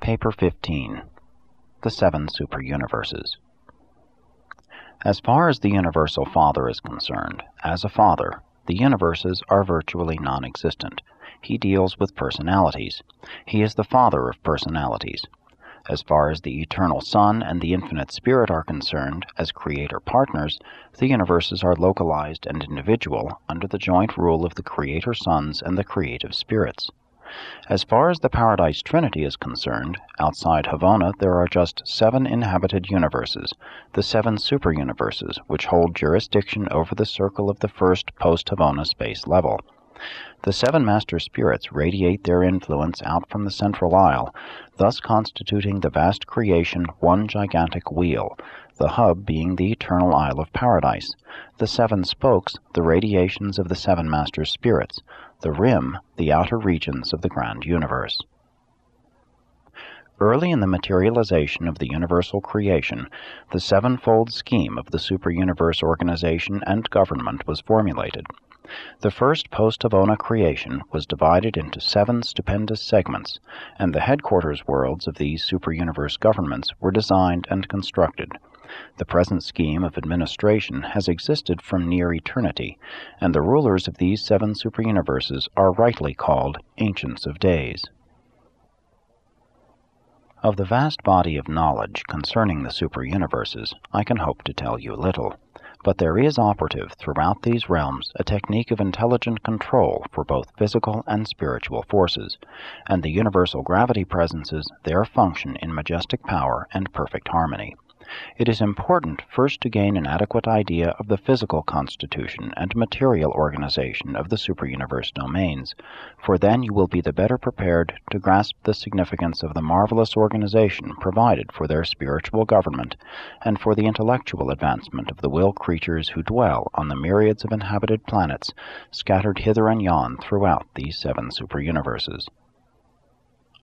Paper 15. The Seven Superuniverses. As far as the Universal Father is concerned, as a father, the universes are virtually non-existent. He deals with personalities. He is the father of personalities. As far as the Eternal Son and the Infinite Spirit are concerned, as creator partners, the universes are localized and individual under the joint rule of the Creator Sons and the Creative Spirits. As far as the Paradise Trinity is concerned, outside Havona there are just 7 inhabited universes, the 7 superuniverses, which hold jurisdiction over the circle of the first post-Havona space level. The 7 Master Spirits radiate their influence out from the central isle, thus constituting the vast creation one gigantic wheel, the hub being the eternal Isle of Paradise, the 7 spokes the radiations of the 7 Master Spirits, the rim the outer regions of the grand universe. Early in the materialization of the universal creation, the sevenfold scheme of the superuniverse organization and government was formulated. The first post-Havona creation was divided into 7 stupendous segments, and the headquarters worlds of these superuniverse governments were designed and constructed. The present scheme of administration has existed from near eternity, and the rulers of these 7 superuniverses are rightly called Ancients of Days. Of the vast body of knowledge concerning the superuniverses, I can hope to tell you little. But there is operative throughout these realms a technique of intelligent control for both physical and spiritual forces, and the universal gravity presences there function in majestic power and perfect harmony. It is important first to gain an adequate idea of the physical constitution and material organization of the superuniverse domains, for then you will be the better prepared to grasp the significance of the marvelous organization provided for their spiritual government and for the intellectual advancement of the will creatures who dwell on the myriads of inhabited planets scattered hither and yon throughout these 7 superuniverses.